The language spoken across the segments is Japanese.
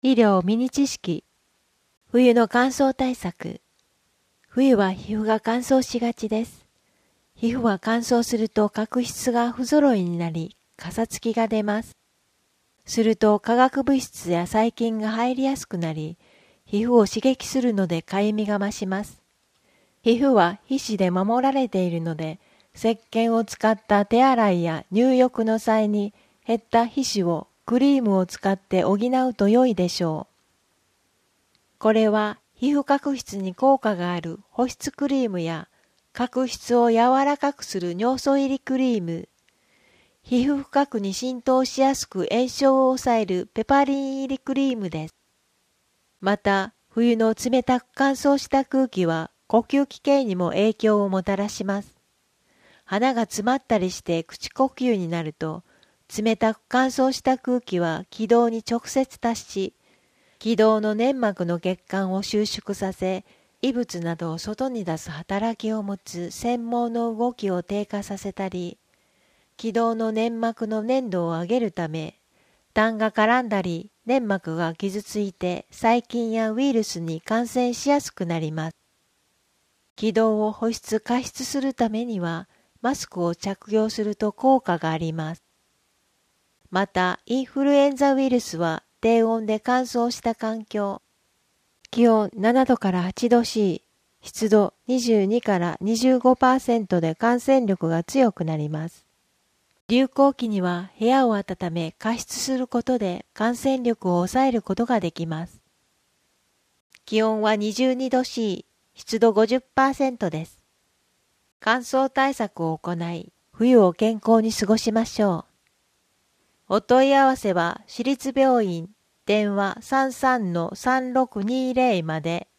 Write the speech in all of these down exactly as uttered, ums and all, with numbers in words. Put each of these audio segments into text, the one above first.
医療ミニ知識。冬の乾燥対策。冬は皮膚が乾燥しがちです。皮膚は乾燥すると角質が不揃いになり、かさつきが出ます。すると化学物質や細菌が入りやすくなり、皮膚を刺激するのでかゆみが増します。皮膚は皮脂で守られているので、石鹸を使った手洗いや入浴の際に減った皮脂をクリームを使って補うと良いでしょう。これは皮膚角質に効果がある保湿クリームや角質を柔らかくする尿素入りクリーム、皮膚深くに浸透しやすく炎症を抑えるペパリン入りクリームです。また、冬の冷たく乾燥した空気は呼吸器系にも影響をもたらします。鼻が詰まったりして口呼吸になると、冷たく乾燥した空気は気道に直接達し、気道の粘膜の血管を収縮させ、異物などを外に出す働きを持つ繊毛の動きを低下させたり、気道の粘膜の粘度を上げるため、痰が絡んだり、粘膜が傷ついて細菌やウイルスに感染しやすくなります。気道を保湿加湿するためには、マスクを着用すると効果があります。また、インフルエンザウイルスは低温で乾燥した環境、気温ななどからはちど C、湿度にじゅうにからにじゅうごパーセント で感染力が強くなります。流行期には部屋を温め加湿することで感染力を抑えることができます。気温はにじゅうにど C、湿度 ごじゅっパーセント です。乾燥対策を行い、冬を健康に過ごしましょう。お問い合わせは私立病院電話 さんさんのさんろくにぜろ まで。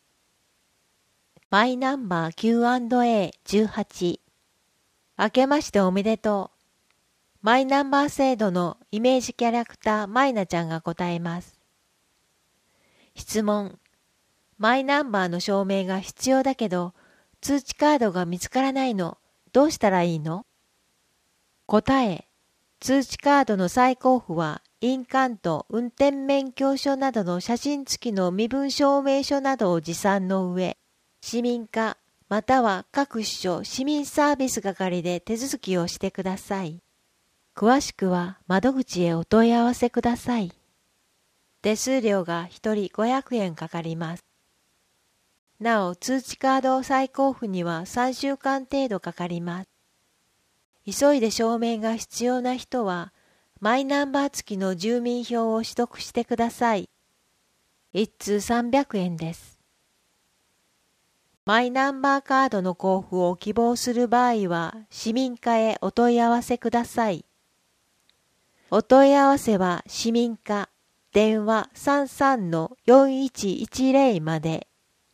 マイナンバー キューアンドエーじゅうはち。明けましておめでとう。マイナンバー制度のイメージキャラクターマイナちゃんが答えます。質問。マイナンバーの証明が必要だけど、通知カードが見つからないの。どうしたらいいの？答え。通知カードの再交付は、印鑑と運転免許証などの写真付きの身分証明書などを持参の上、市民課または各支所市民サービス係で手続きをしてください。詳しくは窓口へお問い合わせください。手数料がひとりごひゃくえんかかります。なお、通知カード再交付にはさんしゅうかん程度かかります。急いで証明が必要な人は、マイナンバー付きの住民票を取得してください。一通さんびゃくえんです。マイナンバーカードの交付を希望する場合は、市民課へお問い合わせください。お問い合わせは市民課電話 さんさんのよんいちいちぜろ まで。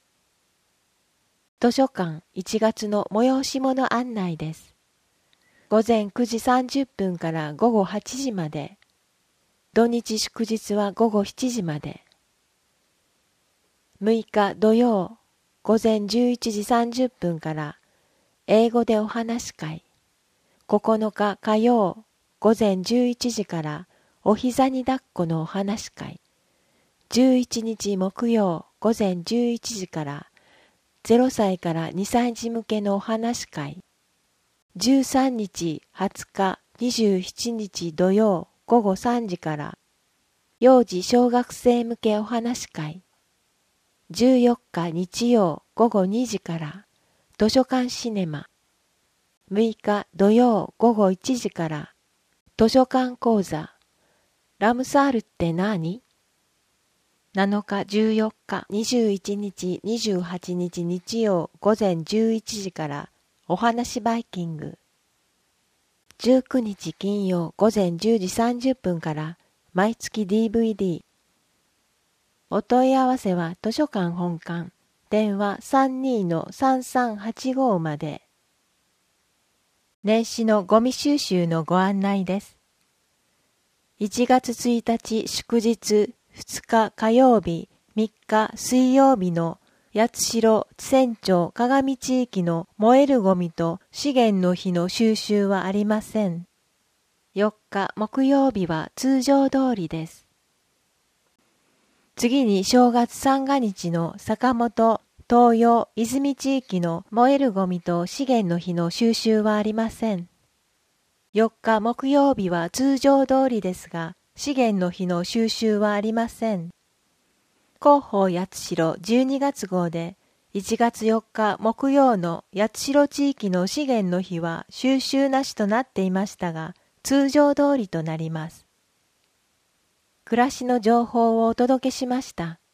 図書館いちがつの催し物案内です。ごぜんくじさんじゅっぷんからごごはちじまで。土日祝日はごごしちじまで。むいか土曜、ごぜんじゅういちじさんじゅっぷんから英語でお話し会。ここのか火曜、ごぜんじゅういちじからお膝に抱っこのお話し会。じゅういちにち木曜、ごぜんじゅういちじからゼロさいからにさいじ向けのお話し会。じゅうさんにち、はつか、にじゅうしちにち土曜ごごさんじから幼児小学生向けお話し会。じゅうよっか日曜ごごにじから図書館シネマ。むいか土曜ごごいちじから図書館講座。ラムサールって何？なのかじゅうよっかにじゅういちにちにじゅうはちにち日曜ごぜんじゅういちじからお話バイキング。じゅうくにち金曜ごぜんじゅうじさんじゅっぷんから毎月 ディーブイディー。お問い合わせは図書館本館電話 さんにのさんさんはちご まで。年始のゴミ収集のご案内です。いちがつついたち祝日、ふつか火曜日、みっか水曜日の八代、船長、鏡地域の燃えるゴミと資源の日の収集はありません。よっか木曜日は通常通りです。 次に正月三が日の坂本、東洋、泉地域の燃えるゴミと資源の日の収集はありません。よっか木曜日は通常通りですが、資源の日の収集はありません。広報八代じゅうにがつ号で、いちがつよっか木曜の八代地域の資源の日は収集なしとなっていましたが、通常通りとなります。暮らしの情報をお届けしました。